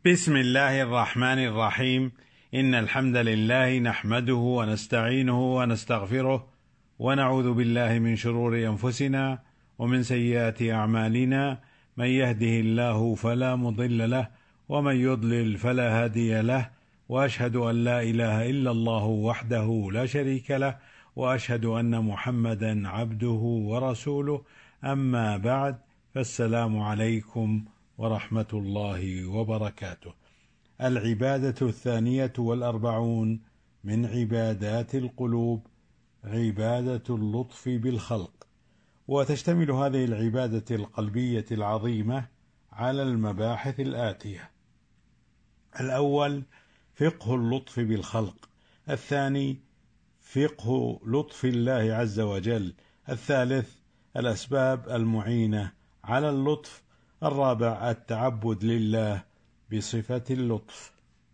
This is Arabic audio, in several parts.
بسم الله الرحمن الرحيم. إن الحمد لله نحمده ونستعينه ونستغفره ونعوذ بالله من شرور أنفسنا ومن سيئات أعمالنا، من يهده الله فلا مضل له ومن يضلل فلا هادي له، وأشهد أن لا إله إلا الله وحده لا شريك له، وأشهد أن محمدا عبده ورسوله. أما بعد، فالسلام عليكم ورحمة الله وبركاته. العبادة 42 من عبادات القلوب، عبادة اللطف بالخلق. وتشتمل هذه العبادة القلبية العظيمة على المباحث الآتية: الأول فقه اللطف بالخلق، الثاني فقه لطف الله عز وجل، الثالث الأسباب المعينة على اللطف، الرابع التعبد لله بصفة اللطف.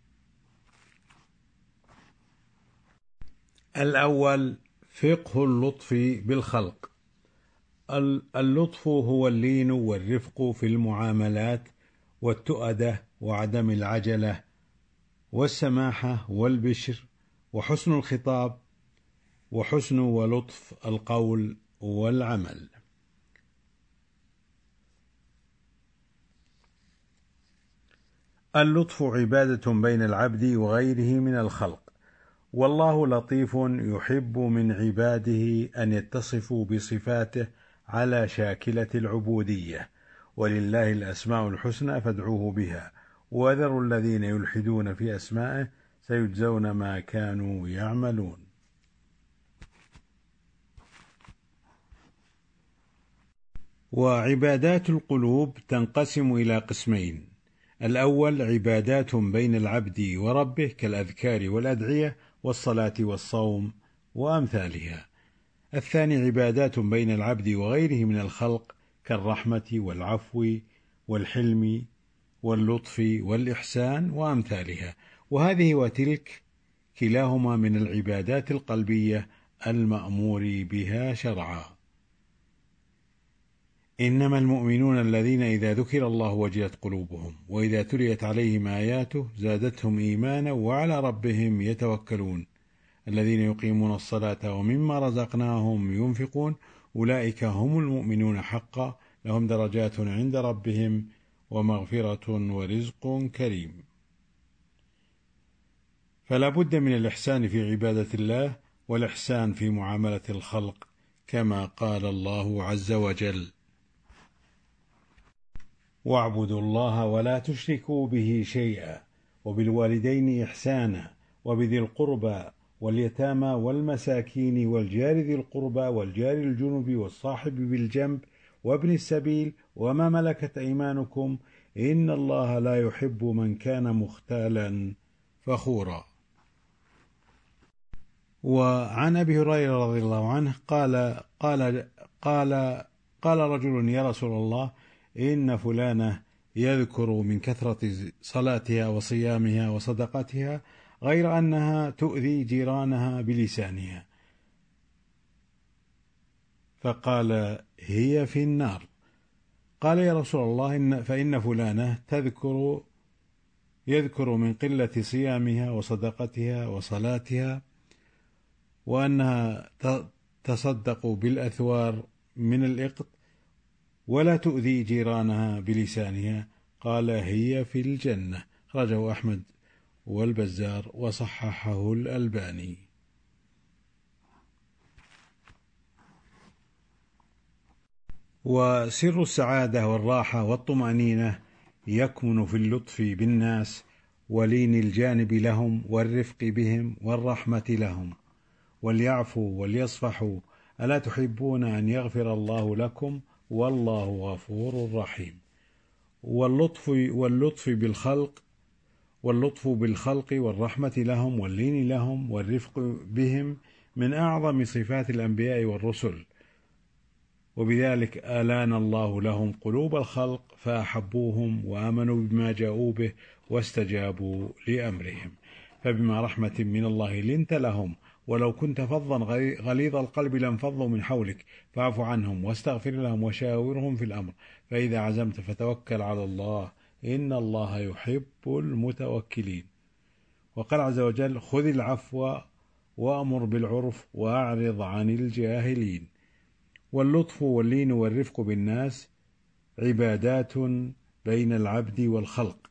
الأول فقه اللطف بالخلق. اللطف هو اللين والرفق في المعاملات، والتؤدة وعدم العجلة، والسماحة والبشر، وحسن الخطاب، وحسن ولطف القول والعمل. اللطف عبادة بين العبد وغيره من الخلق، والله لطيف يحب من عباده أن يتصفوا بصفاته على شاكلة العبودية. ولله الأسماء الحسنى فادعوه بها، وذروا الذين يلحدون في أسمائه سيجزون ما كانوا يعملون. وعبادات القلوب تنقسم إلى قسمين: الأول عبادات بين العبد وربه كالأذكار والأدعية والصلاة والصوم وأمثالها. الثاني عبادات بين العبد وغيره من الخلق كالرحمة والعفو والحلم واللطف والإحسان وأمثالها. وهذه وتلك كلاهما من العبادات القلبية المأمور بها شرعا. إنما المؤمنون الذين إذا ذكر الله وجلت قلوبهم وإذا تليت عليهم آياته زادتهم إيمانا وعلى ربهم يتوكلون الذين يقيمون الصلاة ومما رزقناهم ينفقون أولئك هم المؤمنون حقا لهم درجات عند ربهم ومغفرة ورزق كريم. فلا بد من الإحسان في عبادة الله والإحسان في معاملة الخلق، كما قال الله عز وجل: واعبدوا الله ولا تشركوا به شيئا وبالوالدين إحسانا وبذي القربى واليتامى والمساكين والجار ذي القربى والجار الجنب والصاحب بالجنب وابن السبيل وما ملكت أيمانكم إن الله لا يحب من كان مختالا فخورا. وعن أبي هريرة رضي الله عنه قال رجل: يا رسول الله، إن فلانة يذكر من كثرة صلاتها وصيامها وصدقاتها غير أنها تؤذي جيرانها بلسانها. فقال: هي في النار. قال: يا رسول الله، فإن فلانة يذكر من قلة صيامها وصدقتها وصلاتها وأنها تصدق بالأثوار من الإقط ولا تؤذي جيرانها بلسانها. قال: هي في الجنة. خرجه أحمد والبزار وصححه الألباني. وسر السعادة والراحة والطمأنينة يكمن في اللطف بالناس ولين الجانب لهم والرفق بهم والرحمة لهم وليعفوا وليصفحوا، ألا تحبون أن يغفر الله لكم والله غفور رحيم. واللطف بالخلق والرحمة لهم واللين لهم والرفق بهم من أعظم صفات الأنبياء والرسل، وبذلك آلان الله لهم قلوب الخلق فأحبوهم وآمنوا بما جاءوا به واستجابوا لأمرهم. فبما رحمة من الله لنت لهم، ولو كنت فظا غليظ القلب لانفضوا من حولك فاعف عنهم واستغفر لهم وشاورهم في الأمر، فإذا عزمت فتوكل على الله إن الله يحب المتوكلين. وقال عز وجل: خذ العفو وأمر بالعرف وأعرض عن الجاهلين. واللطف واللين والرفق بالناس عبادات بين العبد والخلق،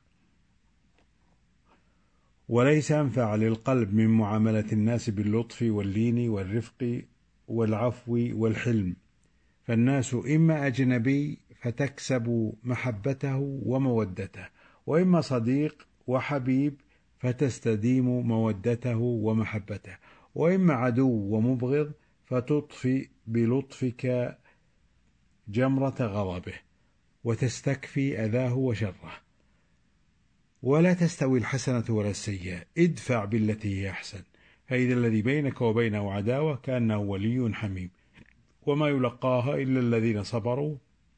وليس أنفع للقلب من معاملة الناس باللطف واللين والرفق والعفو والحلم، فالناس إما أجنبي فتكسب محبته ومودته، وإما صديق وحبيب فتستديم مودته ومحبته، وإما عدو ومبغض فتطفئ بلطفك جمرة غضبه وتستكفي أذاه وشره. ولا تستوي الحسنة ولا السيئة، ادفع بالتي هي أحسن، فإذا الذي بينك وبينه عداوة كأنه ولي حميم، وما يلقاها إلا الذين صبروا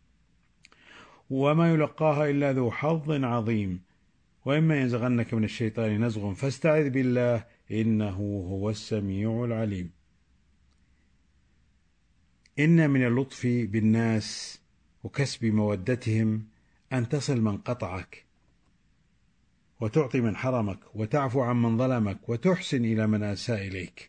وما يلقاها إلا ذو حظ عظيم. وإما ينزغنك من الشيطان نزغ فاستعذ بالله إنه هو السميع العليم. إن من اللطف بالناس وكسب مودتهم أن تصل من قطعك، وتعطي من حرمك، وتعفو عن من ظلمك، وتحسن إلى من أساء إليك.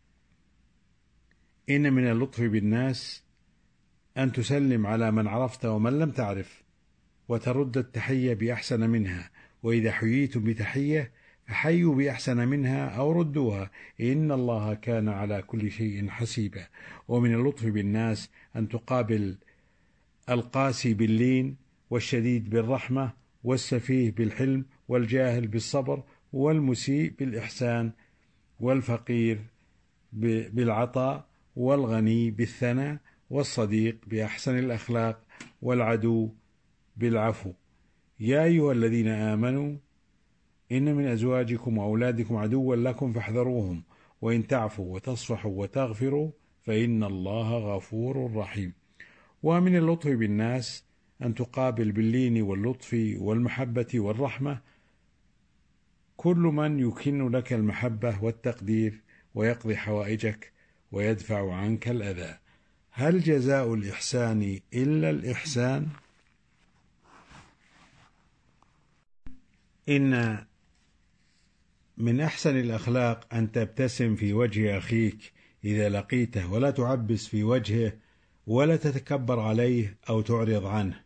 إن من اللطف بالناس أن تسلم على من عرفت ومن لم تعرف، وترد التحية بأحسن منها، وإذا حييتم بتحية فحيوا بأحسن منها أو ردوها، إن الله كان على كل شيء حسيبا. ومن اللطف بالناس أن تقابل القاسي باللين، والشديد بالرحمة، والسفيه بالحلم، والجاهل بالصبر، والمسيء بالإحسان، والفقير بالعطاء، والغني بالثناء، والصديق بأحسن الأخلاق، والعدو بالعفو. يا أيها الذين آمنوا إن من أزواجكم وأولادكم عدوا لكم فاحذروهم، وإن تعفوا وتصفحوا وتغفروا فإن الله غفور رحيم. ومن اللطف بالناس أن تقابل باللين واللطف والمحبة والرحمة كل من يكن لك المحبة والتقدير، ويقضي حوائجك ويدفع عنك الأذى. هل جزاء الإحسان إلا الإحسان؟ إن من أحسن الأخلاق أن تبتسم في وجه أخيك إذا لقيته، ولا تعبس في وجهه، ولا تتكبر عليه أو تعرض عنه.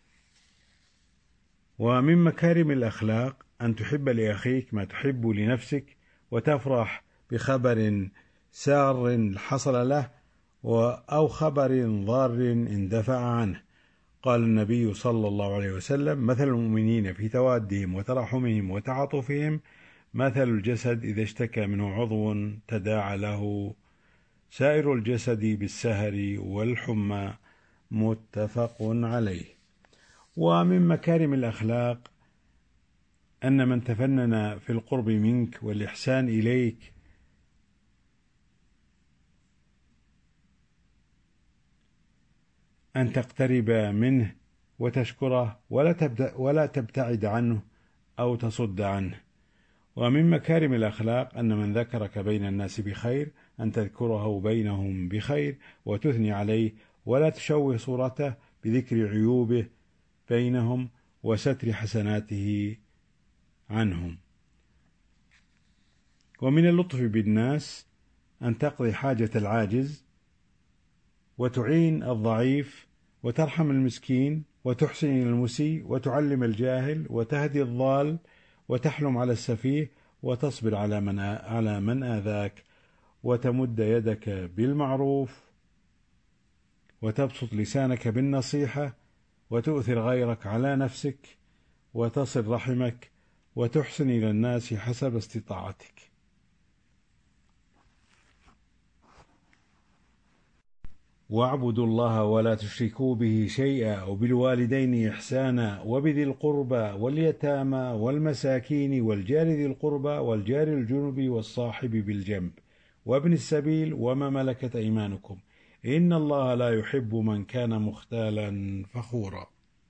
ومن مكارم الأخلاق أن تحب لأخيك ما تحب لنفسك، وتفرح بخبر سار حصل له أو خبر ضار اندفع عنه. قال النبي صلى الله عليه وسلم: مثل المؤمنين في توادهم وترحمهم وتعاطفهم مثل الجسد إذا اشتكى منه عضو تداعى له سائر الجسد بالسهر والحمى، متفق عليه. ومن مكارم الأخلاق أن من تفنن في القرب منك والإحسان إليك أن تقترب منه وتشكره، ولا تبتعد عنه أو تصد عنه. ومن مكارم الأخلاق أن من ذكرك بين الناس بخير أن تذكره بينهم بخير وتثني عليه، ولا تشوه صورته بذكر عيوبه بينهم وستر حسناته عنهم. ومن اللطف بالناس أن تقضي حاجة العاجز، وتعين الضعيف، وترحم المسكين، وتحسن إلى المسيء، وتعلم الجاهل، وتهدي الضال، وتحلم على السفيه، وتصبر على من آذاك، وتمد يدك بالمعروف، وتبسط لسانك بالنصيحة، وتؤثر غيرك على نفسك، وتصل رحمك، وتحسن إلى الناس حسب استطاعتك. واعبدوا الله ولا تشركوا به شيئا، وبالوالدين إحسانا، وبذي القربى واليتامى والمساكين والجار ذي القربى والجار الجنب والصاحب بالجنب وابن السبيل وما ملكت أيمانكم، إن الله لا يحب من كان مختالا فخورا.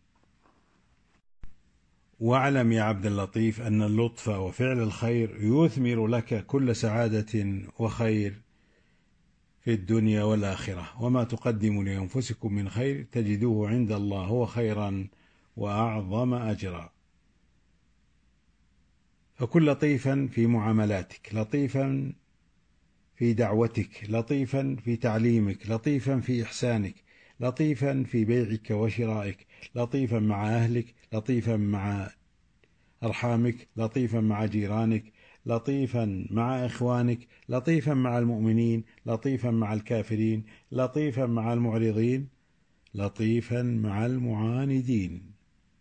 واعلم يا عبد اللطيف أن اللطف وفعل الخير يثمر لك كل سعادة وخير في الدنيا والآخرة، وما تقدموا لأنفسكم من خير تجدوه عند الله هو خيرا وأعظم أجرا. فكن لطيفا في معاملاتك، لطيفا في دعوتك، لطيفا في تعليمك، لطيفا في إحسانك، لطيفا في بيعك وشرائك، لطيفا مع أهلك، لطيفا مع أرحامك، لطيفا مع جيرانك، لطيفا مع إخوانك، لطيفا مع المؤمنين، لطيفا مع الكافرين، لطيفا مع المعرضين، لطيفا مع المعاندين.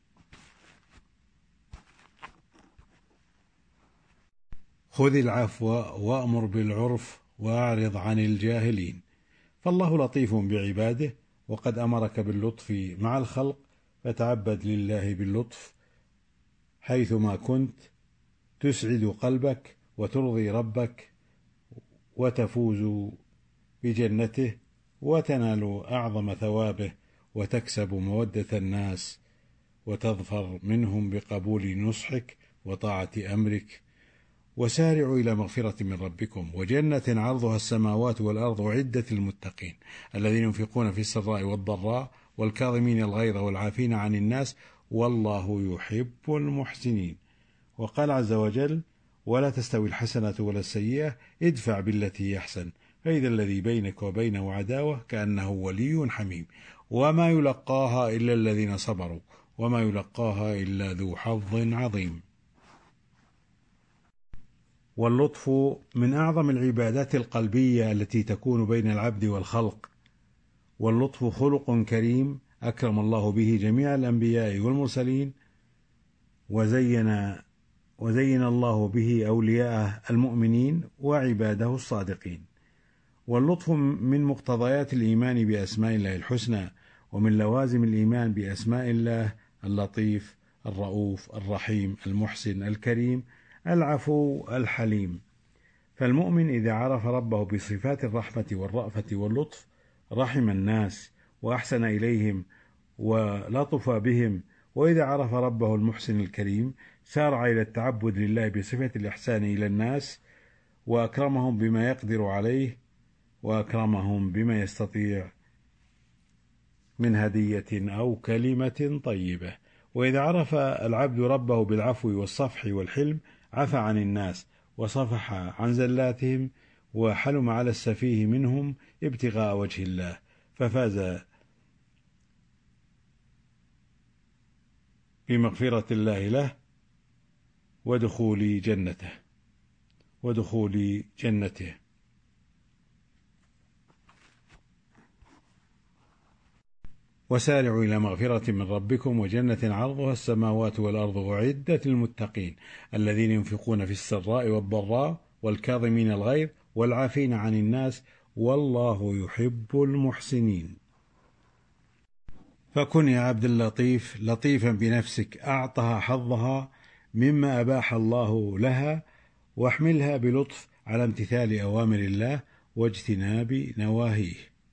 خذ العفو وأمر بالعرف وأعرض عن الجاهلين. فالله لطيف بعباده، وقد أمرك باللطف مع الخلق، فتعبد لله باللطف حيثما كنت، تسعد قلبك وترضي ربك وتفوز بجنته وتنال أعظم ثوابه، وتكسب مودة الناس وتظفر منهم بقبول نصحك وطاعة أمرك. وسارعوا إلى مغفرة من ربكم وجنة عرضها السماوات والأرض أعدت للمتقين الذين ينفقون في السراء والضراء والكاظمين الغيظ والعافين عن الناس والله يحب المحسنين. وقال عز وجل: ولا تستوي الحسنة ولا السيئة ادفع بالتي هي أحسن فإذا الذي بينك وبينه عداوة كأنه ولي حميم وما يلقاها إلا الذين صبروا وما يلقاها إلا ذو حظ عظيم. واللطف من أعظم العبادات القلبية التي تكون بين العبد والخلق، واللطف خلق كريم أكرم الله به جميع الأنبياء والمرسلين، وزين الله به أولياءه المؤمنين وعباده الصادقين. واللطف من مقتضيات الإيمان بأسماء الله الحسنى، ومن لوازم الإيمان بأسماء الله: اللطيف، الرؤوف، الرحيم، المحسن، الكريم، العفو، الحليم. فالمؤمن إذا عرف ربه بصفات الرحمة والرأفة واللطف رحم الناس وأحسن إليهم ولطف بهم، وإذا عرف ربه المحسن الكريم سارع إلى التعبد لله بصفة الإحسان إلى الناس، وأكرمهم بما يقدر عليه وأكرمهم بما يستطيع من هدية أو كلمة طيبة. وإذا عرف العبد ربه بالعفو والصفح والحلم عفى عن الناس وصفح عن زلاتهم وحلم على السفيه منهم ابتغاء وجه الله، ففاز بمغفرة الله له ودخول جنته. وسارعوا إلى مغفرة من ربكم وجنة عرضها السماوات والأرض أعدت للمتقين الذين ينفقون في السراء والضراء والكاظمين الغيظ والعافين عن الناس والله يحب المحسنين. فكن يا عبد اللطيف لطيفا بنفسك، أعطها حظها مما أباح الله لها، واحملها بلطف على امتثال أوامر الله واجتناب نواهيه.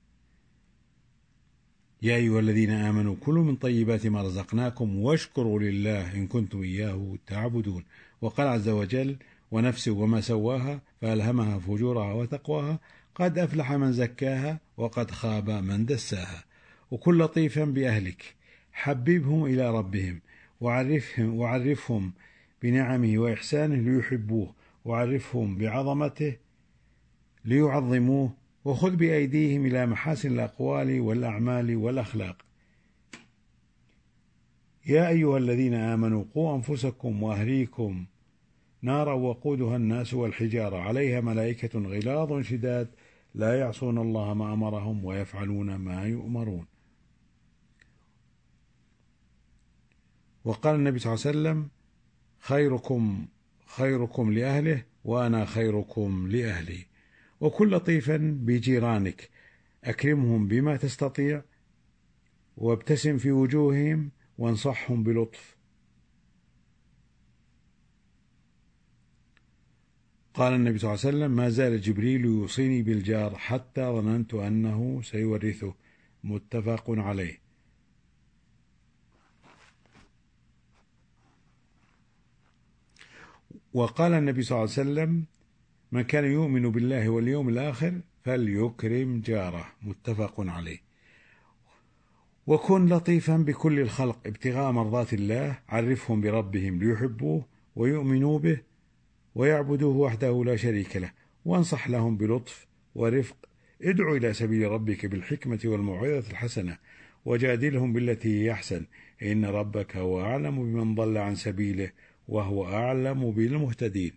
يا أيها الذين آمنوا كلوا من طيبات ما رزقناكم واشكروا لله إن كنتم إياه تعبدون. وقال عز وجل: ونفس وما سواها فألهمها فجورها وتقواها قد أفلح من زكاها وقد خاب من دساها. وكن لطيفا بأهلك، حببهم إلى ربهم وعرفهم بنعمه وإحسانه ليحبوه، وعرفهم بعظمته ليعظموه، وخذ بأيديهم إلى محاسن الأقوال والأعمال والأخلاق. يا أيها الذين آمنوا قوا أنفسكم وأهليكم نارا وقودها الناس والحجارة عليها ملائكة غلاظ شداد لا يعصون الله ما أمرهم ويفعلون ما يؤمرون. وقال النبي صلى الله عليه وسلم: خيركم لأهله وأنا خيركم لأهلي. وكن لطيفا بجيرانك، أكرمهم بما تستطيع وابتسم في وجوههم وانصحهم بلطف. قال النبي صلى الله عليه وسلم: ما زال جبريل يوصيني بالجار حتى ظننت أنه سيورثه، متفق عليه. وقال النبي صلى الله عليه وسلم: من كان يؤمن بالله واليوم الآخر فليكرم جاره، متفق عليه. وكن لطيفا بكل الخلق ابتغاء مرضات الله، عرفهم بربهم ليحبوه ويؤمنوا به ويعبدوه وحده لا شريك له، وانصح لهم بلطف ورفق. ادع إلى سبيل ربك بالحكمة والموعظة الحسنة، وجادلهم بالتي هي أحسن، إن ربك هو أعلم بمن ضل عن سبيله وهو أعلم بالمهتدين.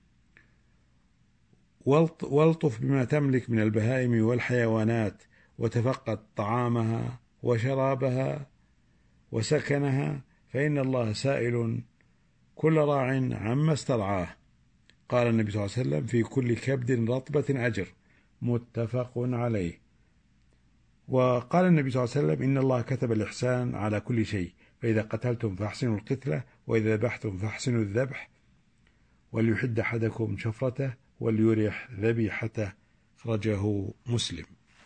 والطف بما تملك من البهائم والحيوانات، وتفقد طعامها وشرابها وسكنها، فإن الله سائل كل راع عما استرعاه. قال النبي صلى الله عليه وسلم: في كل كبد رطبة أجر، متفق عليه. وقال النبي صلى الله عليه وسلم: إن الله كتب الإحسان على كل شيء، فإذا قتلتم فأحسنوا القتلة، وإذا ذبحتم فأحسنوا الذبح، وليحد أحدكم شفرته وليريح ذبيحته. أخرجه مسلم.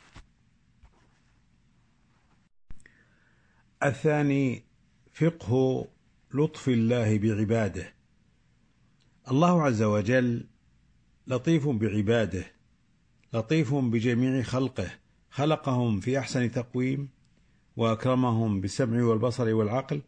الثاني فقه لطف الله بعباده. الله عز وجل لطيف بعباده، لطيف بجميع خلقه، خلقهم في أحسن تقويم، وأكرمهم بالسمع والبصر والعقل.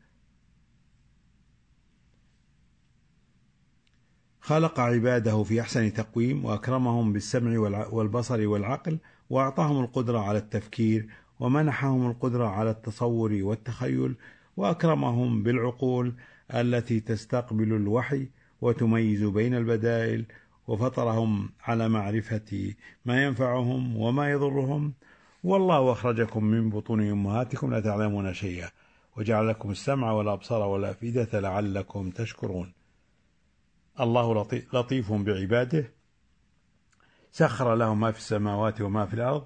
خلق عباده في أحسن تقويم وأكرمهم بالسمع والبصر والعقل، وأعطاهم القدرة على التفكير، ومنحهم القدرة على التصور والتخيل، وأكرمهم بالعقول التي تستقبل الوحي وتميز بين البدائل، وفطرهم على معرفة ما ينفعهم وما يضرهم. والله أخرجكم من بطون أمهاتكم لا تعلمون شيئا، وجعل لكم السمع والأبصار والأفئدة لعلكم تشكرون. الله لطيف بعباده، سخر لهم ما في السماوات وما في الأرض،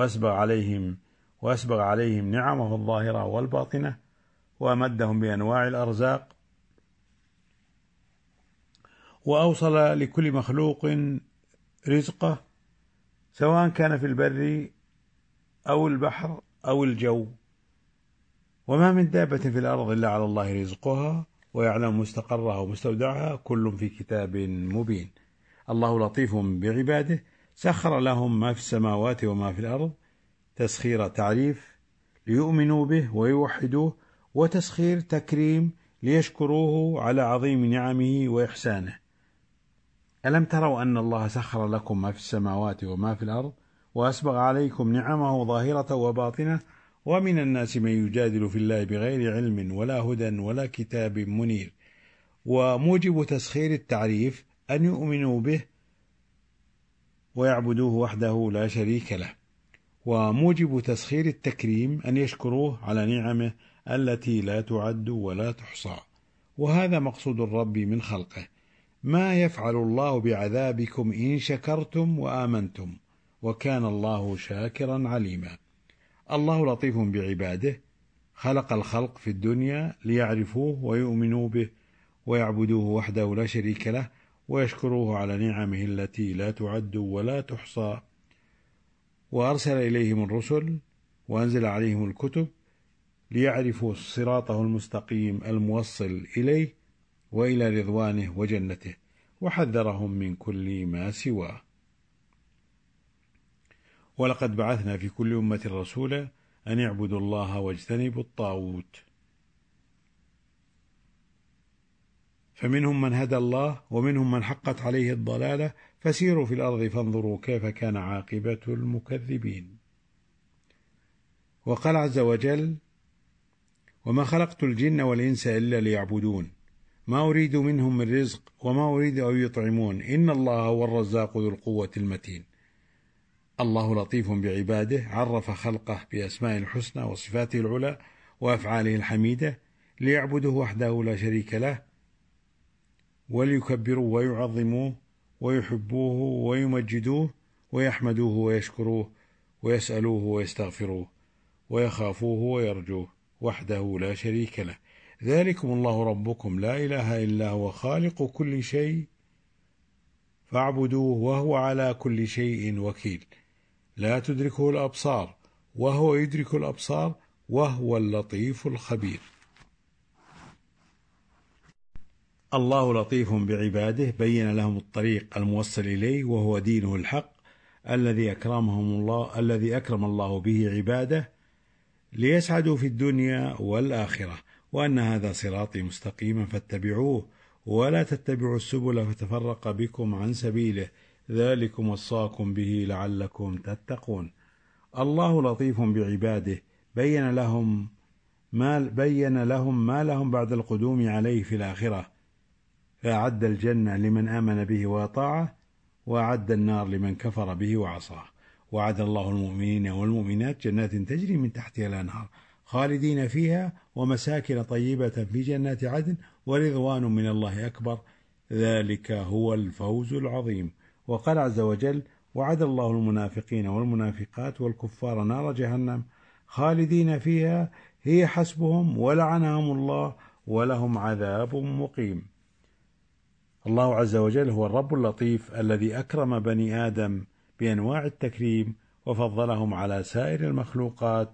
وأسبغ عليهم نعمه الظاهرة والباطنة، وأمدهم بأنواع الأرزاق، وأوصل لكل مخلوق رزقه، سواء كان في البر أو البحر أو الجو. وما من دابة في الأرض إلا على الله رزقها، ويعلم مستقرها ومستودعها، كل في كتاب مبين. الله لطيف بعباده، سخر لهم ما في السماوات وما في الأرض، تسخير تعريف ليؤمنوا به ويوحدوه، وتسخير تكريم ليشكروه على عظيم نعمه وإحسانه. ألم تروا أن الله سخر لكم ما في السماوات وما في الأرض، وأسبغ عليكم نعمه ظاهرة وباطنة، ومن الناس من يجادل في الله بغير علم ولا هدى ولا كتاب منير. وموجب تسخير التعريف أن يؤمنوا به ويعبدوه وحده لا شريك له، وموجب تسخير التكريم أن يشكروه على نعمه التي لا تعد ولا تحصى. وهذا مقصود الرب من خلقه. ما يفعل الله بعذابكم إن شكرتم وآمنتم، وكان الله شاكرا عليما. الله لطيف بعباده، خلق الخلق في الدنيا ليعرفوه ويؤمنوا به ويعبدوه وحده لا شريك له، ويشكروه على نعمه التي لا تعد ولا تحصى. وأرسل إليهم الرسل وأنزل عليهم الكتب ليعرفوا صراطه المستقيم الموصل إليه وإلى رضوانه وجنته، وحذرهم من كل ما سواه. ولقد بعثنا في كل أمة رسولا أن يعبدوا الله واجتنبوا الطاغوت، فمنهم من هدى الله ومنهم من حقت عليه الضلالة، فسيروا في الأرض فانظروا كيف كان عاقبة المكذبين. وقال عز وجل: وما خلقت الجن والإنس إلا ليعبدون، ما أريد منهم من رزق وما أريد أن يطعمون، إن الله هو الرزاق ذو القوة المتين. الله لطيف بعباده، عرف خلقه بأسماء الحسنى وصفاته العلى وأفعاله الحميدة، ليعبدوه وحده لا شريك له، وليكبروه ويعظموه ويحبوه ويمجدوه ويحمدوه ويشكروه ويسألوه ويستغفروه ويخافوه ويرجوه وحده لا شريك له. ذلكم الله ربكم لا إله إلا هو خالق كل شيء فاعبدوه وهو على كل شيء وكيل، لا تدركه الأبصار وهو يدرك الأبصار وهو اللطيف الخبير. الله لطيف بعباده، بين لهم الطريق الموصل إليه وهو دينه الحق الذي أكرم الله به عباده ليسعدوا في الدنيا والآخرة، وأن هذا صراطي مستقيما فاتبعوه ولا تتبعوا السبل فتفرق بكم عن سبيله ذلكم وصاكم به لعلكم تتقون. الله لطيف بعباده، بين لهم ما لهم بعد القدوم عليه في الآخرة، فأعد الجنة لمن آمن به وأطاعه، وأعد النار لمن كفر به وعصاه. وعد الله المؤمنين والمؤمنات جنات تجري من تحتها الأنهار خالدين فيها ومساكن طيبة في جنات عدن ورضوان من الله أكبر، ذلك هو الفوز العظيم. وقال عز وجل: وعد الله المنافقين والمنافقات والكفار نار جهنم خالدين فيها هي حسبهم ولعنهم الله ولهم عذاب مقيم. الله عز وجل هو الرب اللطيف الذي أكرم بني آدم بأنواع التكريم وفضلهم على سائر المخلوقات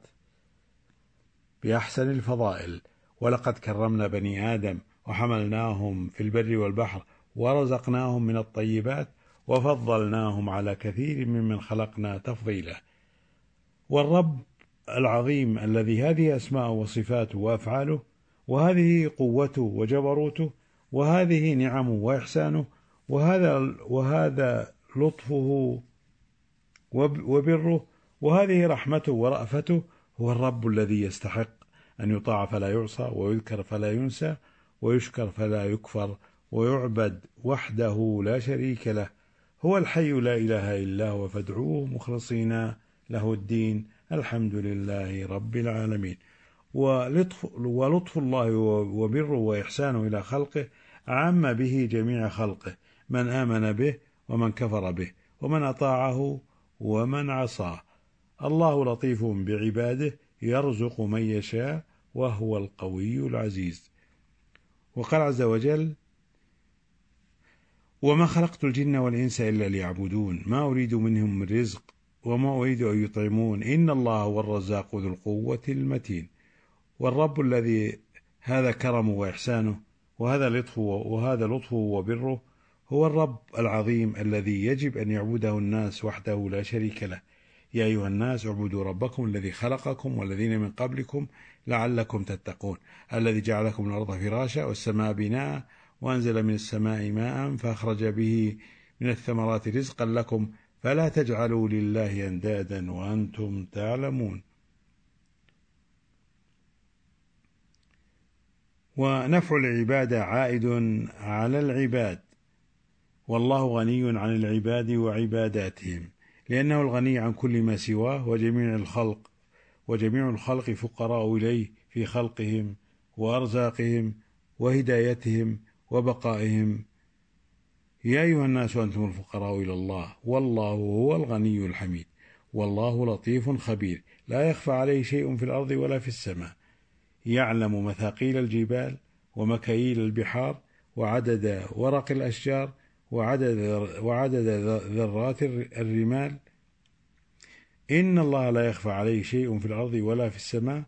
بأحسن الفضائل. ولقد كرمنا بني آدم وحملناهم في البر والبحر ورزقناهم من الطيبات وفضلناهم على كثير ممن خلقنا تفضيلا. والرب العظيم الذي هذه أسماءه وصفاته وأفعاله، وهذه قوته وجبروته، وهذه نعمه وإحسانه، وهذا لطفه وبره، وهذه رحمته ورأفته، هو الرب الذي يستحق أن يطاع فلا يعصى، ويذكر فلا ينسى، ويشكر فلا يكفر، ويعبد وحده لا شريك له. هو الحي لا إله إلا هو فادعوه مخلصين له الدين، الحمد لله رب العالمين. ولطف الله وبره وإحسانه إلى خلقه عم به جميع خلقه، من آمن به ومن كفر به، ومن أطاعه ومن عصاه. الله لطيف بعباده يرزق من يشاء وهو القوي العزيز. وقال عز وجل: وما خلقت الجن والإنس إلا ليعبدون ما أريد منهم من رزق وما أريد أن يطعمون إن الله هو الرزاق ذو القوة المتين. والرب الذي هذا كرمه وإحسانه وهذا لطفه وبره هو الرب العظيم الذي يجب أن يعبده الناس وحده لا شريك له. يا أيها الناس اعبدوا ربكم الذي خلقكم والذين من قبلكم لعلكم تتقون، الذي جعل لكم الأرض فراشا والسماء بناء وأنزل من السماء ماء فأخرج به من الثمرات رزقا لكم فلا تجعلوا لله أندادا وأنتم تعلمون. ونفع العبادة عائد على العباد، والله غني عن العباد وعباداتهم، لأنه الغني عن كل ما سواه، وجميع الخلق فقراء إليه في خلقهم وأرزاقهم وهدايتهم وبقائهم. يا أيها الناس أنتم الفقراء إلى الله والله هو الغني الحميد. والله لطيف خبير، لا يخفى عليه شيء في الأرض ولا في السماء. يعلم مثاقيل الجبال ومكاييل البحار وعدد ورق الأشجار وعدد ذرات الرمال. إن الله لا يخفى عليه شيء في الأرض ولا في السماء.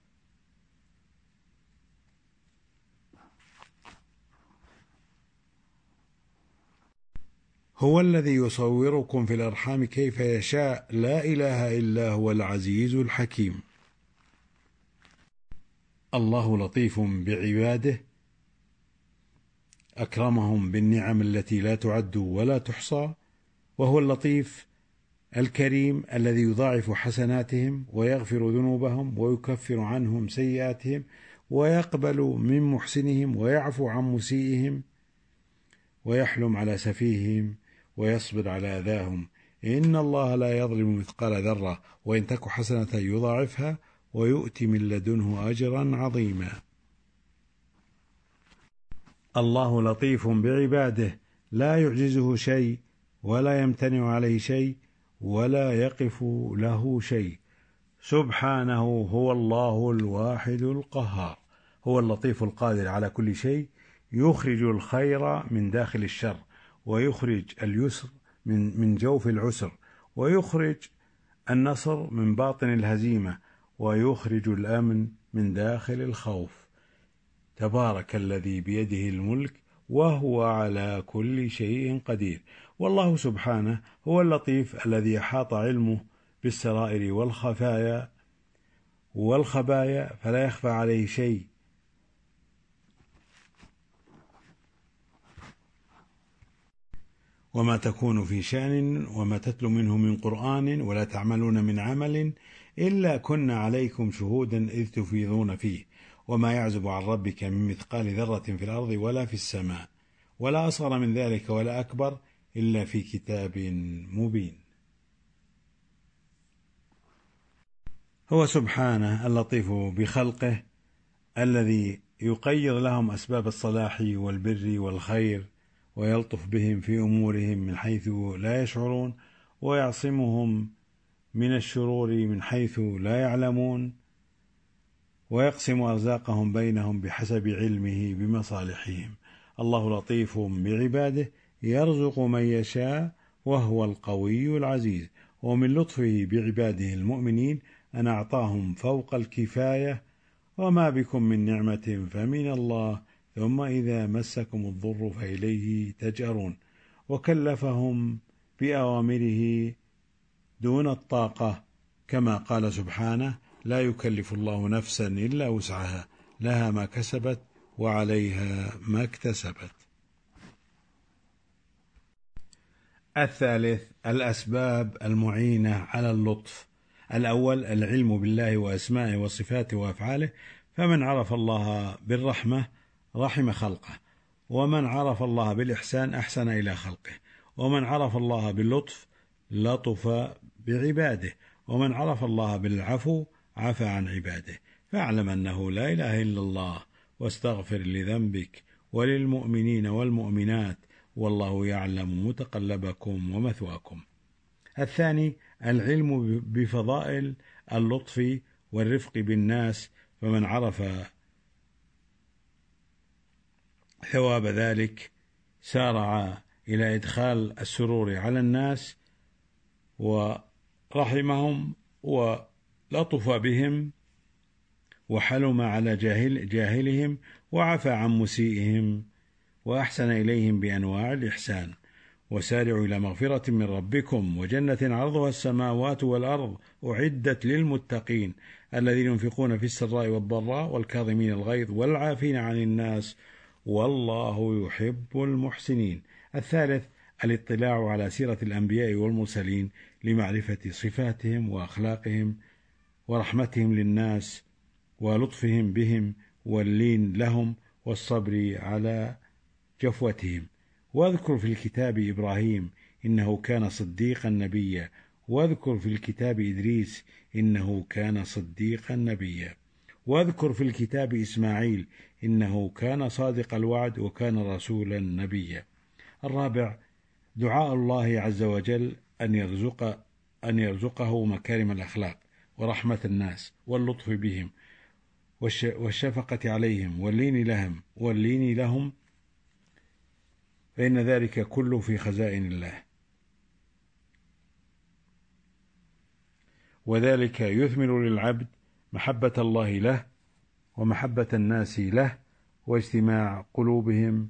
هو الذي يصوركم في الأرحام كيف يشاء، لا إله إلا هو العزيز الحكيم. الله لطيف بعباده، أكرمهم بالنعم التي لا تعد ولا تحصى، وهو اللطيف الكريم الذي يضاعف حسناتهم ويغفر ذنوبهم ويكفر عنهم سيئاتهم ويقبل من محسنهم ويعفو عن مسيئهم ويحلم على سفيههم ويصبر على أذاهم. إن الله لا يظلم مثقال ذرة وإن تك حسنة يضاعفها ويؤتي من لدنه أجرا عظيما. الله لطيف بعباده، لا يعجزه شيء ولا يمتنع عليه شيء ولا يقف له شيء. سبحانه هو الله الواحد القهار. هو اللطيف القادر على كل شيء، يخرج الخير من داخل الشر، ويخرج اليسر من جوف العسر، ويخرج النصر من باطن الهزيمة، ويخرج الأمن من داخل الخوف. تبارك الذي بيده الملك وهو على كل شيء قدير. والله سبحانه هو اللطيف الذي أحاط علمه بالسرائر والخبايا فلا يخفى عليه شيء، وما تكون في شأن وما تتلو منه من قرآن ولا تعملون من عمل إلا كنا عليكم شهودا إذ تفيضون فيه وما يعزب عن ربك من مثقال ذرة في الأرض ولا في السماء ولا أصغر من ذلك ولا أكبر إلا في كتاب مبين. هو سبحانه اللطيف بخلقه الذي يقيض لهم أسباب الصلاح والبر والخير ويلطف بهم في أمورهم من حيث لا يشعرون ويعصمهم من الشرور من حيث لا يعلمون ويقسم أرزاقهم بينهم بحسب علمه بمصالحهم. الله لطيف بعباده يرزق من يشاء وهو القوي العزيز. ومن لطفه بعباده المؤمنين أن أعطاهم فوق الكفاية وما بكم من نعمة فمن الله ثم إذا مسكم الضر فإليه تجأرون. وكلفهم بأوامره دون الطاقة كما قال سبحانه لا يكلف الله نفسا إلا وسعها لها ما كسبت وعليها ما اكتسبت. الثالث الأسباب المعينة على اللطف. الأول العلم بالله وأسمائه وصفاته وأفعاله، فمن عرف الله بالرحمة رحم خلقه، ومن عرف الله بالإحسان أحسن إلى خلقه، ومن عرف الله باللطف لطف بعباده، ومن عرف الله بالعفو عفى عن عباده. فاعلم أنه لا إله إلا الله واستغفر لذنبك وللمؤمنين والمؤمنات والله يعلم متقلبكم ومثواكم. الثاني العلم بفضائل اللطف والرفق بالناس، فمن عرف ثواب ذلك سارع إلى إدخال السرور على الناس ورحمهم ولطف بهم وحلم على جاهلهم وعفى عن مسيئهم وأحسن إليهم بأنواع الإحسان. وسارعوا إلى مغفرة من ربكم وجنة عرضها السماوات والأرض أعدت للمتقين الذين ينفقون في السراء والضراء والكاظمين الغيظ والعافين عن الناس والله يحب المحسنين. الثالث الاطلاع على سيرة الأنبياء والمرسلين لمعرفة صفاتهم وأخلاقهم ورحمتهم للناس ولطفهم بهم واللين لهم والصبر على جفوتهم. واذكر في الكتاب إبراهيم إنه كان صديقا نبيا، واذكر في الكتاب إدريس إنه كان صديقا نبيا، واذكر في الكتاب إسماعيل إنه كان صادق الوعد وكان رسولا نبيا. الرابع دعاء الله عز وجل أن يرزقه مكارم الأخلاق ورحمة الناس واللطف بهم والشفقة عليهم واللين لهم فإن ذلك كله في خزائن الله، وذلك يثمر للعبد محبة الله له ومحبة الناس له واجتماع قلوبهم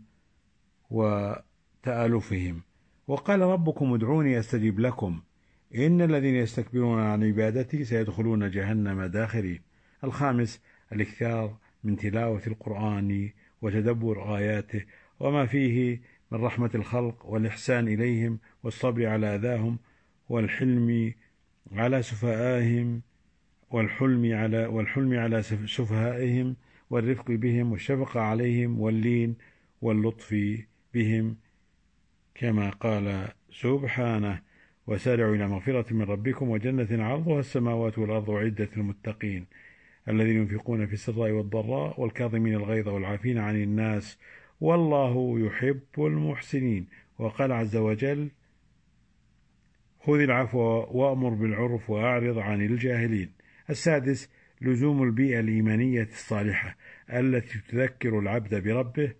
وتآلفهم. وقال ربكم ادعوني أستجب لكم إن الذين يستكبرون عن عبادتي سيدخلون جهنم داخرين. الخامس الاكثار من تلاوة القرآن وتدبر آياته وما فيه من رحمة الخلق والإحسان إليهم والصبر على أذاهم والحلم على سفهائهم والحلم على سفهائهم والرفق بهم والشفقة عليهم واللين واللطف بهم كما قال سبحانه وسارعوا إلى مغفرة من ربكم وجنة عرضها السماوات والأرض أعدت للمتقين الذين ينفقون في السراء والضراء والكاظمين الغيظ والعافين عن الناس والله يحب المحسنين. وقال عز وجل خذ العفو وأمر بالعرف وأعرض عن الجاهلين. السادس لزوم البيئة الإيمانية الصالحة التي تذكر العبد بربه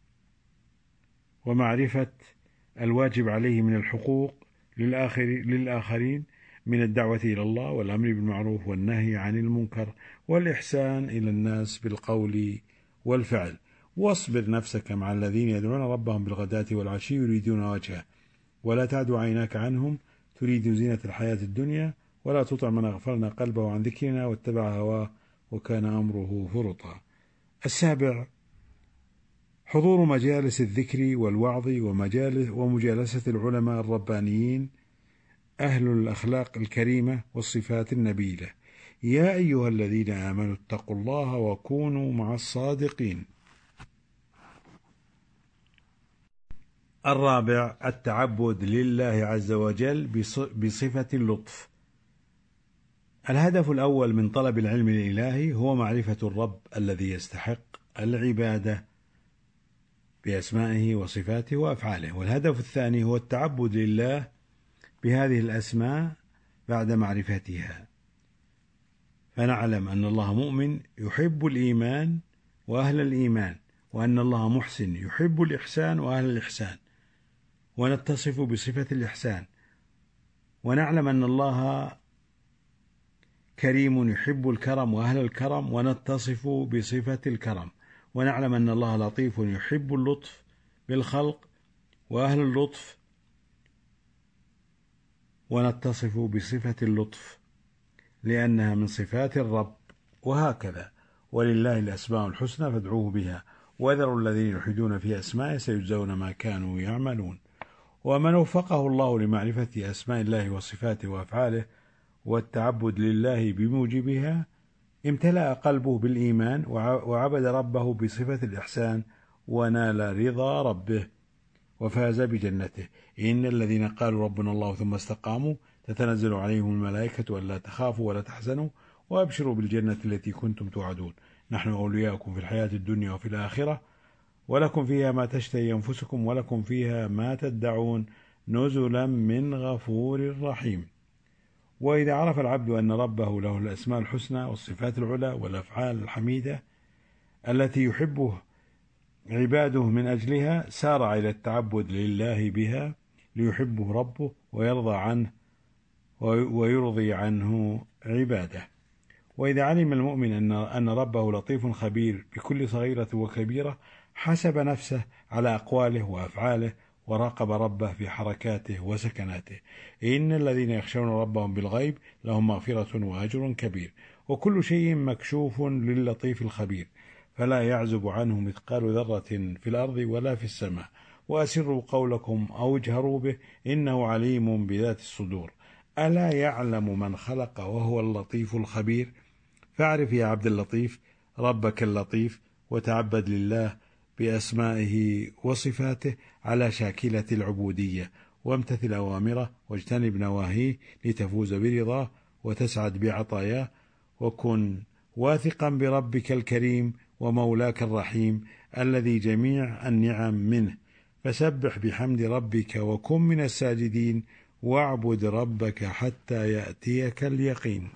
ومعرفة الواجب عليه من الحقوق للآخرين من الدعوة إلى الله والأمر بالمعروف والنهي عن المنكر والإحسان إلى الناس بالقول والفعل. واصبر نفسك مع الذين يدعون ربهم بالغداة والعشي يريدون وجهه ولا تعد عيناك عنهم تريد زينة الحياة الدنيا ولا تطع من أغفلنا قلبه عن ذكرنا واتبع هواه وكان أمره فرطا. السابع حضور مجالس الذكر والوعظ ومجالسة العلماء الربانيين أهل الأخلاق الكريمة والصفات النبيلة. يا أيها الذين آمنوا اتقوا الله وكونوا مع الصادقين. 4. التعبد لله عز وجل بصفة اللطف. الهدف الأول من طلب العلم الإلهي هو معرفة الرب الذي يستحق العبادة بأسمائه وصفاته وأفعاله، والهدف الثاني هو التعبد لله بهذه الأسماء بعد معرفتها، فنعلم أن الله مؤمن يحب الإيمان وأهل الإيمان، وأن الله محسن يحب الإحسان وأهل الإحسان، ونتصف بصفة الإحسان، ونعلم أن الله كريم يحب الكرم وأهل الكرم، ونتصف بصفة الكرم، ونعلم أن الله لطيف يحب اللطف بالخلق وأهل اللطف، ونتصف بصفة اللطف لأنها من صفات الرب، وهكذا. ولله الأسماء الحسنى فادعوه بها وذروا الذين يلحدون في أسمائه سيجزون ما كانوا يعملون. ومن وفقه الله لمعرفة أسماء الله وصفاته وأفعاله والتعبد لله بموجبها امتلأ قلبه بالإيمان وعبد ربه بصفة الإحسان ونال رضا ربه وفاز بجنته. إن الذين قالوا ربنا الله ثم استقاموا تتنزل عليهم الملائكة ألا تخافوا ولا تحزنوا وأبشروا بالجنة التي كنتم توعدون نحن أولياؤكم في الحياة الدنيا وفي الآخرة ولكم فيها ما تشتهي أنفسكم ولكم فيها ما تدعون نزلا من غفور رحيم. وإذا عرف العبد أن ربه له الأسماء الحسنى والصفات العلى والأفعال الحميدة التي يحبه عباده من أجلها سارع إلى التعبد لله بها ليحبه ربه ويرضى عنه ويرضي عنه عباده. وإذا علم المؤمن أن ربه لطيف خبير بكل صغيرة وكبيرة حسب نفسه على أقواله وأفعاله وراقب ربه في حركاته وسكناته. إن الذين يخشون ربهم بالغيب لهم مغفرة وأجر كبير. وكل شيء مكشوف للطيف الخبير فلا يعزب عنه مثقال ذرة في الأرض ولا في السماء. وأسروا قولكم أو اجهروا به إنه عليم بذات الصدور. ألا يعلم من خلق وهو اللطيف الخبير. فاعرف يا عبد اللطيف ربك اللطيف وتعبد لله بأسمائه وصفاته على شاكلة العبودية وامتثل أوامره واجتنب نواهيه لتفوز برضاه وتسعد بعطاياه. وكن واثقا بربك الكريم ومولاك الرحيم الذي جميع النعم منه. فسبح بحمد ربك وكن من الساجدين واعبد ربك حتى يأتيك اليقين.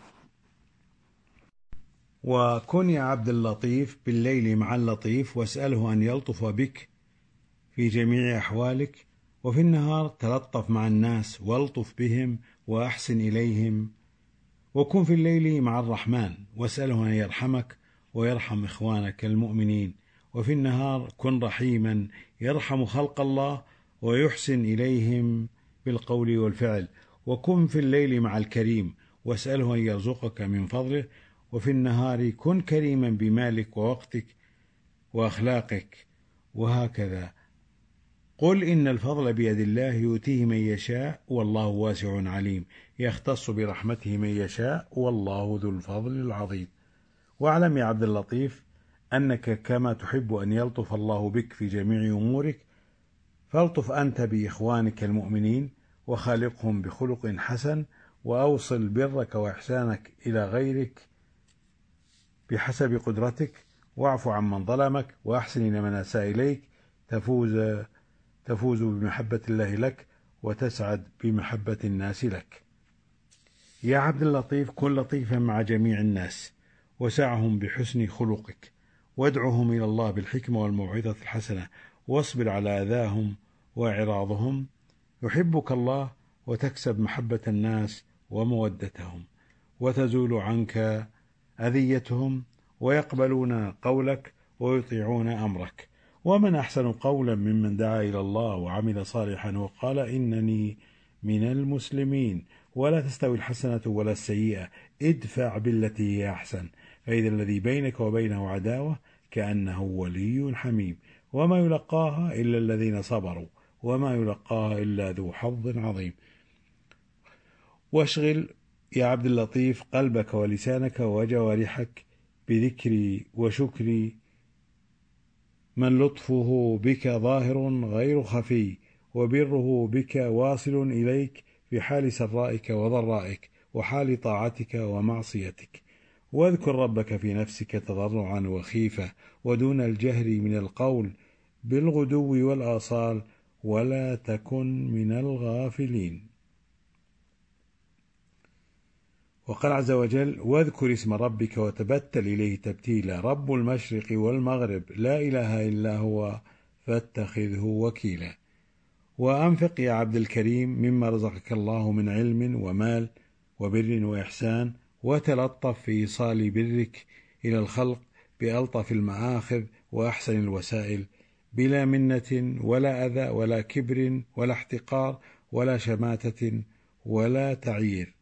وكن يا عبد اللطيف بالليل مع اللطيف واسأله أن يلطف بك في جميع أحوالك، وفي النهار تلطف مع الناس والطف بهم وأحسن إليهم. وكن في الليل مع الرحمن واسأله أن يرحمك ويرحم إخوانك المؤمنين، وفي النهار كن رحيما يرحم خلق الله ويحسن إليهم بالقول والفعل. وكن في الليل مع الكريم واسأله أن يرزقك من فضله، وفي النهار كن كريما بمالك ووقتك وأخلاقك. وهكذا قل إن الفضل بيد الله يؤتيه من يشاء والله واسع عليم. يختص برحمته من يشاء والله ذو الفضل العظيم. واعلم يا عبد اللطيف أنك كما تحب أن يلطف الله بك في جميع أمورك فالطف أنت بإخوانك المؤمنين وخالقهم بخلق حسن، وأوصل برك وإحسانك إلى غيرك بحسب قدرتك، واعف عمن ظلمك وأحسن إلى من أساء إليك تفوز بمحبة الله لك وتسعد بمحبة الناس لك. يا عبد اللطيف كن لطيفا مع جميع الناس وسعهم بحسن خلقك، وادعهم إلى الله بالحكمة والموعظة الحسنة، واصبر على أذاهم وإعراضهم. يحبك الله وتكسب محبة الناس ومودتهم، وتزول عنك أذيتهم ويقبلون قولك ويطيعون أمرك. ومن أحسن قولا ممن دعا إلى الله وعمل صالحا وقال إنني من المسلمين. ولا تستوي الحسنة ولا السيئة ادفع بالتي هي أحسن فإذا الذي بينك وبينه عداوة كأنه ولي حميم. وما يلقاها إلا الذين صبروا وما يلقاها إلا ذو حظ عظيم. واشغل يا عبد اللطيف قلبك ولسانك وجوارحك بذكري وشكري من لطفه بك ظاهر غير خفي، وبره بك واصل إليك في حال سرائك وضرائك وحال طاعتك ومعصيتك. واذكر ربك في نفسك تضرعا وخيفة ودون الجهر من القول بالغدو والآصال، ولا تكن من الغافلين. وقال عز وجل: واذكر اسم ربك وتبتل إليه تبتيلا، رب المشرق والمغرب لا إله إلا هو فاتخذه وكيلا. وأنفق يا عبد الكريم مما رزقك الله من علم ومال وبر وإحسان، وتلطف في إيصال برك إلى الخلق بألطف المآخذ وأحسن الوسائل، بلا منة ولا أذى ولا كبر ولا احتقار ولا شماتة ولا تعيير.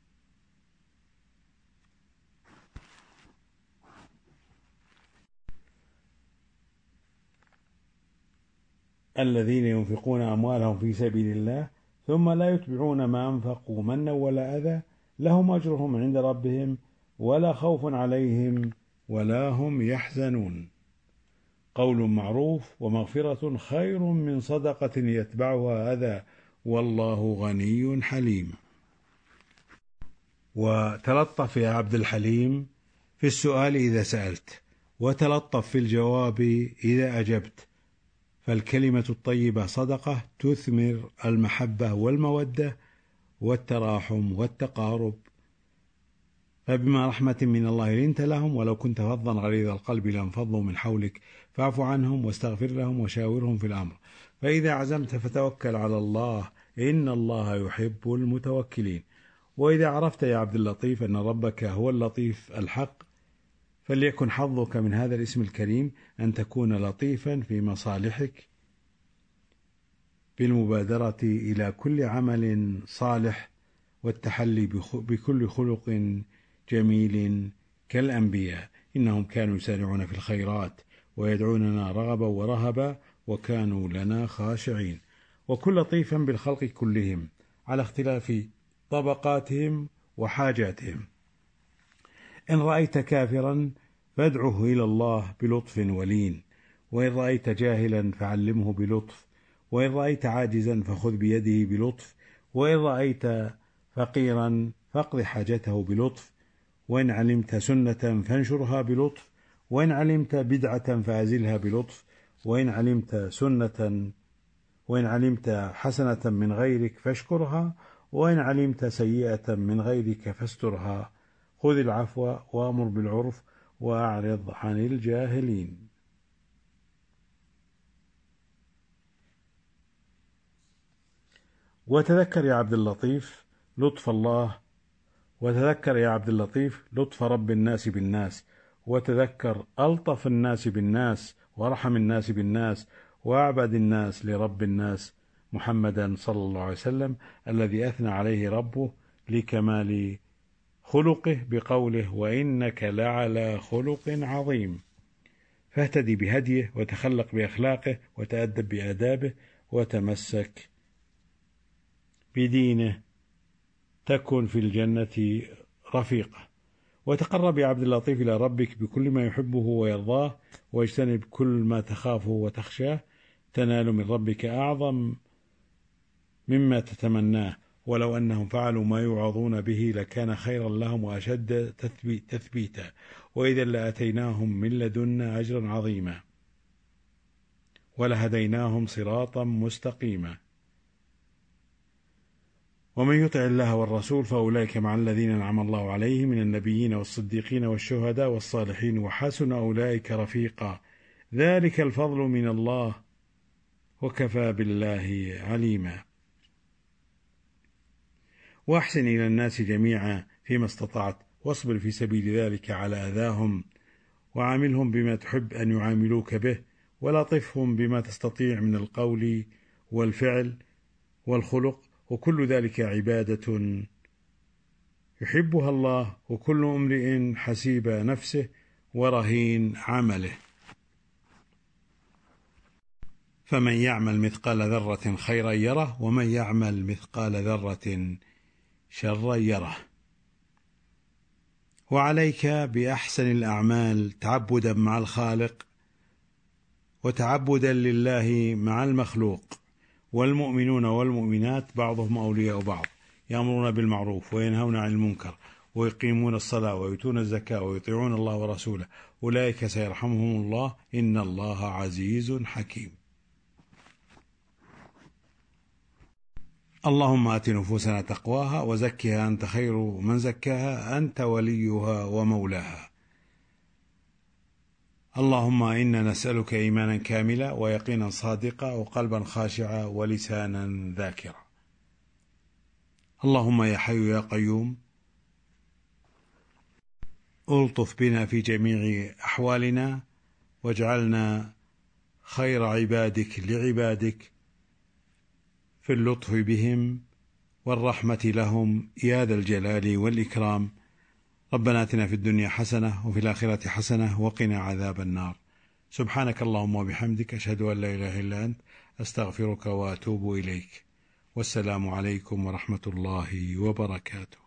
الذين ينفقون أموالهم في سبيل الله ثم لا يتبعون ما أنفقوا منا ولا أذى لهم أجرهم عند ربهم ولا خوف عليهم ولا هم يحزنون. قول معروف ومغفرة خير من صدقة يتبعها أذى والله غني حليم. وتلطف يا عبد الحليم في السؤال إذا سألت، وتلطف في الجواب إذا أجبت، فالكلمة الطيبة صدقة تثمر المحبة والمودة والتراحم والتقارب. فبما رحمة من الله لنت لهم ولو كنت فظا غليظ القلب لانفضوا من حولك فاعف عنهم واستغفر لهم وشاورهم في الأمر، فإذا عزمت فتوكل على الله إن الله يحب المتوكلين. وإذا عرفت يا عبد اللطيف أن ربك هو اللطيف الحق، فليكن حظك من هذا الاسم الكريم أن تكون لطيفا في مصالحك بالمبادرة إلى كل عمل صالح والتحلي بكل خلق جميل كالأنبياء، إنهم كانوا يسارعون في الخيرات ويدعوننا رغبا ورهبا وكانوا لنا خاشعين. وكن لطيفا بالخلق كلهم على اختلاف طبقاتهم وحاجاتهم. إن رأيت كافرا فادعه إلى الله بلطف ولين، وإن رأيت جاهلا فعلمه بلطف، وإن رأيت عاجزا فخذ بيده بلطف، وإن رأيت فقيرا فاقض حاجته بلطف، وإن علمت سنة فانشرها بلطف، وإن علمت بدعة فأزلها بلطف، وإن علمت حسنة من غيرك فاشكرها، وإن علمت سيئة من غيرك فاسترها. خذ العفو وأمر بالعرف وأعرض عن الجاهلين. وتذكر يا عبد اللطيف لطف الله، وتذكر يا عبد اللطيف لطف رب الناس بالناس، وتذكر ألطف الناس بالناس وأرحم الناس بالناس وأعبد الناس لرب الناس محمدا صلى الله عليه وسلم، الذي أثنى عليه ربه لكمال خلقه بقوله: وإنك لعلى خلق عظيم. فاهتدي بهديه وتخلق بأخلاقه وتأدب بآدابه وتمسك بدينه تكن في الجنة رفيقه. وتقرب يا عبد اللطيف إلى ربك بكل ما يحبه ويرضاه، واجتنب كل ما تخافه وتخشاه، تنال من ربك أعظم مما تتمناه، ولو أنهم فعلوا ما يوعظون به لكان خيرا لهم وأشد تثبيتا، وإذا لآتيناهم من لدنا أجرا عظيما ولهديناهم صراطا مستقيما. ومن يطع الله والرسول فأولئك مع الذين أنعم الله عليهم من النبيين والصديقين والشهداء والصالحين وحسن أولئك رفيقا، ذلك الفضل من الله وكفى بالله عليما. وأحسن إلى الناس جميعا فيما استطعت، واصبر في سبيل ذلك على أذاهم، وعاملهم بما تحب أن يعاملوك به، ولطفهم بما تستطيع من القول والفعل والخلق، وكل ذلك عبادة يحبها الله، وكل امرئ حسيب نفسه ورهين عمله. فمن يعمل مثقال ذرة خيرا يره ومن يعمل مثقال ذرة شرا يره. وعليك بأحسن الأعمال تعبدا مع الخالق وتعبدا لله مع المخلوق. والمؤمنون والمؤمنات بعضهم أولياء بعض، يأمرون بالمعروف وينهون عن المنكر ويقيمون الصلاة ويؤتون الزكاة ويطيعون الله ورسوله أولئك سيرحمهم الله إن الله عزيز حكيم. اللهم آت نفوسنا تقواها وزكها أنت خير من زكاها أنت وليها ومولاها. اللهم إنا نسألك إيمانا كاملا ويقينا صادقا وقلبا خاشعا ولسانا ذاكرا. اللهم يا حي يا قيوم ألطف بنا في جميع أحوالنا واجعلنا خير عبادك لعبادك في اللطف بهم والرحمة لهم يا ذا الجلال والإكرام. ربنا آتنا في الدنيا حسنة وفي الآخرة حسنة وقنا عذاب النار. سبحانك اللهم وبحمدك أشهد أن لا إله إلا أنت أستغفرك وأتوب إليك. والسلام عليكم ورحمة الله وبركاته.